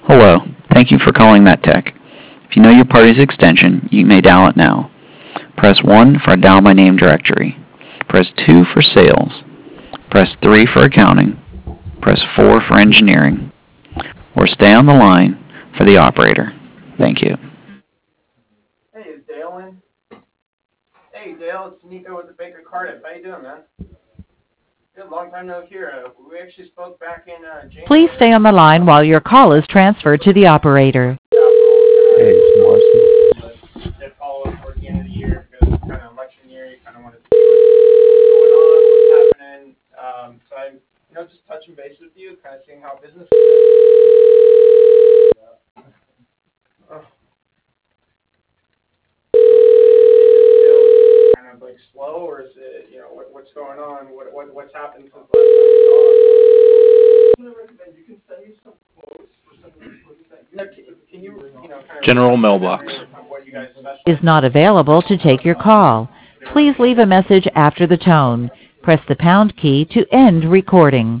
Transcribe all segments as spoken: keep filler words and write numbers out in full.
Hello. Thank you for calling MetTech. If you know your party's extension, you may dial it now. Press one for a dial by name directory. Press two for sales. Press three for accounting. Press four for engineering. Or stay on the line for the operator. Thank you. Hey, is Dale in? Hey, Dale, it's Nico with the Baker Cardiff. How you doing, man? Good, long time no hear. Uh, we actually spoke back in uh, January. Please stay on the line while your call is transferred to the operator. Hey, it's Marcy. Did follow up towards the end of the year because it's kind of election year. You kind of wanted to see what's going on, what's happening. Um, so I'm, you know, just touching base with you, kind of seeing how business is. Oh. Kind of like slow, or is it, you know, what, what's going on? What, what what's happened since last time we talked? I recommend you can send me some quotes for some of the equipment that you. No, can, can you, you know, kind of General mailbox. what you guys specialize Is not available to take your call. Please leave a message after the tone. Press the pound key to end recording.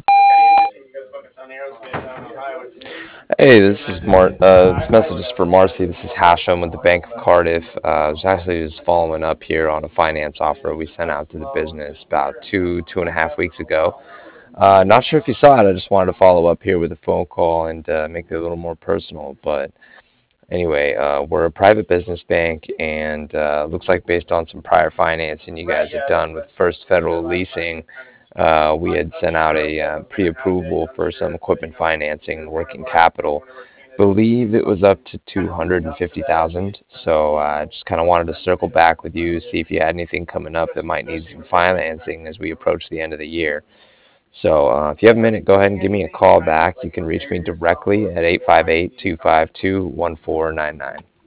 Hey, this is Mar. Uh, this message is for Marcy. This is Hashem with the Bank of Cardiff. Uh, I was actually just following up here on a finance offer we sent out to the business about two, two and a half weeks ago. Uh, not sure if you saw it. I just wanted to follow up here with a phone call and uh, make it a little more personal. But anyway, uh, we're a private business bank, and uh, looks like based on some prior financing you guys have done with First Federal Leasing, uh, we had sent out a uh, pre-approval for some equipment financing and working capital. Believe it was up to two hundred fifty thousand dollars. So I uh, just kind of wanted to circle back with you, see if you had anything coming up that might need some financing as we approach the end of the year. So uh, if you have a minute, go ahead and give me a call back. You can reach me directly at eight five eight, two five two, one four nine nine.